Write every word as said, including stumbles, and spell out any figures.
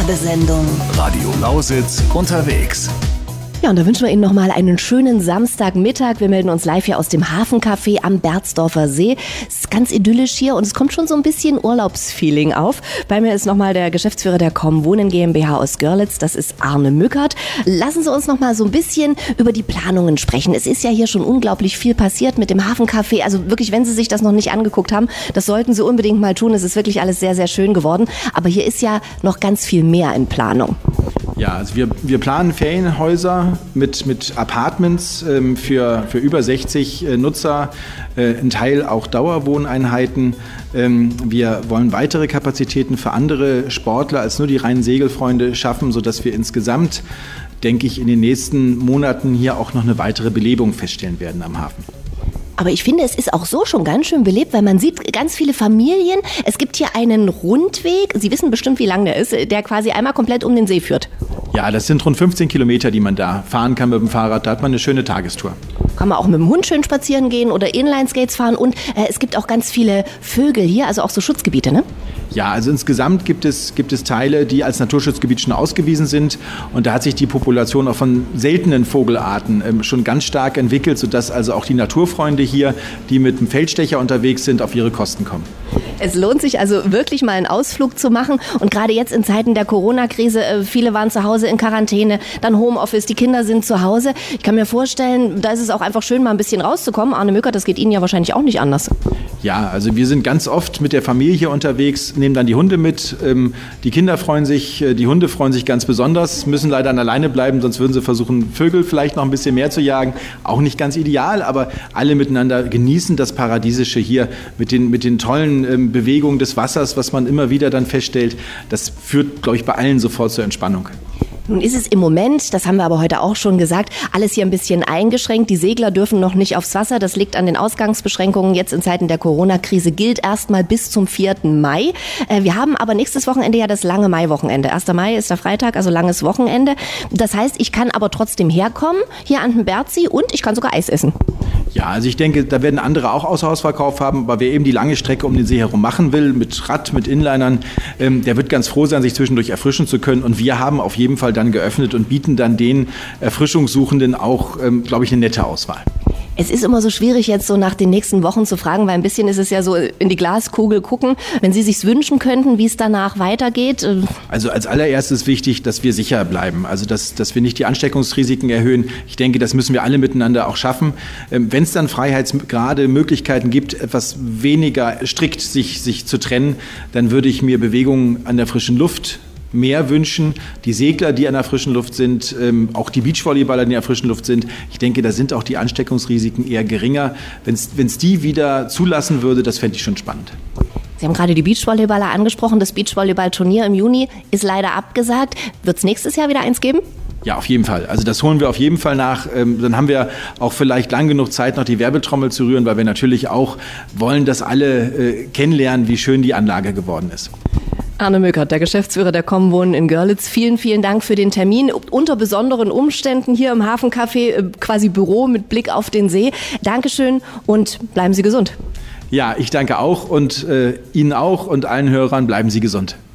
Werbesendung. Radio Lausitz unterwegs. Ja, und da wünschen wir Ihnen nochmal einen schönen Samstagmittag. Wir melden uns live hier aus dem Hafencafé am Berzdorfer See. Es ist ganz idyllisch hier und es kommt schon so ein bisschen Urlaubsfeeling auf. Bei mir ist nochmal der Geschäftsführer der Comwohnen GmbH aus Görlitz. Das ist Arne Mückert. Lassen Sie uns nochmal so ein bisschen über die Planungen sprechen. Es ist ja hier schon unglaublich viel passiert mit dem Hafencafé. Also wirklich, wenn Sie sich das noch nicht angeguckt haben, das sollten Sie unbedingt mal tun. Es ist wirklich alles sehr, sehr schön geworden. Aber hier ist ja noch ganz viel mehr in Planung. Ja, also wir, wir planen Ferienhäuser mit, mit Apartments ähm, für, für über sechzig äh, Nutzer, äh, ein Teil auch Dauerwohneinheiten. Ähm, wir wollen weitere Kapazitäten für andere Sportler als nur die reinen Segelfreunde schaffen, sodass wir insgesamt, denke ich, in den nächsten Monaten hier auch noch eine weitere Belebung feststellen werden am Hafen. Aber ich finde, es ist auch so schon ganz schön belebt, weil man sieht ganz viele Familien. Es gibt hier einen Rundweg, Sie wissen bestimmt, wie lang der ist, der quasi einmal komplett um den See führt. Ja, das sind rund fünfzehn Kilometer, die man da fahren kann mit dem Fahrrad. Da hat man eine schöne Tagestour. Kann man auch mit dem Hund schön spazieren gehen oder Inline-Skates fahren. Und äh, es gibt auch ganz viele Vögel hier, also auch so Schutzgebiete, ne? Ja, also insgesamt gibt es, gibt es Teile, die als Naturschutzgebiet schon ausgewiesen sind. Und da hat sich die Population auch von seltenen Vogelarten ähm, schon ganz stark entwickelt, sodass also auch die Naturfreunde hier, die mit dem Feldstecher unterwegs sind, auf ihre Kosten kommen. Es lohnt sich also wirklich mal einen Ausflug zu machen. Und gerade jetzt in Zeiten der Corona-Krise, äh, viele waren zu Hause in Quarantäne, dann Homeoffice, die Kinder sind zu Hause. Ich kann mir vorstellen, da ist es auch einfach schön, mal ein bisschen rauszukommen. Arne Mückert, das geht Ihnen ja wahrscheinlich auch nicht anders. Ja, also wir sind ganz oft mit der Familie hier unterwegs, nehmen dann die Hunde mit. Die Kinder freuen sich, die Hunde freuen sich ganz besonders, müssen leider alleine bleiben, sonst würden sie versuchen, Vögel vielleicht noch ein bisschen mehr zu jagen. Auch nicht ganz ideal, aber alle miteinander genießen das Paradiesische hier mit den, mit den tollen Bewegungen des Wassers, was man immer wieder dann feststellt. Das führt, glaube ich, bei allen sofort zur Entspannung. Nun ist es im Moment, das haben wir aber heute auch schon gesagt, alles hier ein bisschen eingeschränkt. Die Segler dürfen noch nicht aufs Wasser. Das liegt an den Ausgangsbeschränkungen. Jetzt in Zeiten der Corona-Krise gilt erstmal bis zum vierten Mai. Wir haben aber nächstes Wochenende ja das lange Mai-Wochenende. erster Mai ist der Freitag, also langes Wochenende. Das heißt, ich kann aber trotzdem herkommen, hier an den Berdsee, und ich kann sogar Eis essen. Ja, also ich denke, da werden andere auch Außerhausverkauf haben, aber wer eben die lange Strecke um den See herum machen will, mit Rad, mit Inlinern, ähm, der wird ganz froh sein, sich zwischendurch erfrischen zu können. Und wir haben auf jeden Fall dann geöffnet und bieten dann den Erfrischungssuchenden auch, ähm, glaube ich, eine nette Auswahl. Es ist immer so schwierig, jetzt so nach den nächsten Wochen zu fragen, weil ein bisschen ist es ja so in die Glaskugel gucken. Wenn Sie sich's wünschen könnten, wie es danach weitergeht? Also als allererstes wichtig, dass wir sicher bleiben. Also dass, dass wir nicht die Ansteckungsrisiken erhöhen. Ich denke, das müssen wir alle miteinander auch schaffen. Wenn es dann Freiheitsgrade, Möglichkeiten gibt, etwas weniger strikt sich, sich zu trennen, dann würde ich mir Bewegungen an der frischen Luft mehr wünschen. Die Segler, die an der frischen Luft sind, ähm, auch die Beachvolleyballer, die an der frischen Luft sind. Ich denke, da sind auch die Ansteckungsrisiken eher geringer. Wenn es die wieder zulassen würde, das fände ich schon spannend. Sie haben gerade die Beachvolleyballer angesprochen. Das Beachvolleyball-Turnier im Juni ist leider abgesagt. Wird es nächstes Jahr wieder eins geben? Ja, auf jeden Fall. Also das holen wir auf jeden Fall nach. Ähm, dann haben wir auch vielleicht lang genug Zeit, noch die Werbetrommel zu rühren, weil wir natürlich auch wollen, dass alle äh, kennenlernen, wie schön die Anlage geworden ist. Arne Mückert, der Geschäftsführer der Comwohnen in Görlitz. Vielen, vielen Dank für den Termin. Unter besonderen Umständen hier im Hafencafé, quasi Büro mit Blick auf den See. Dankeschön und bleiben Sie gesund. Ja, ich danke auch und äh, Ihnen auch und allen Hörern, bleiben Sie gesund.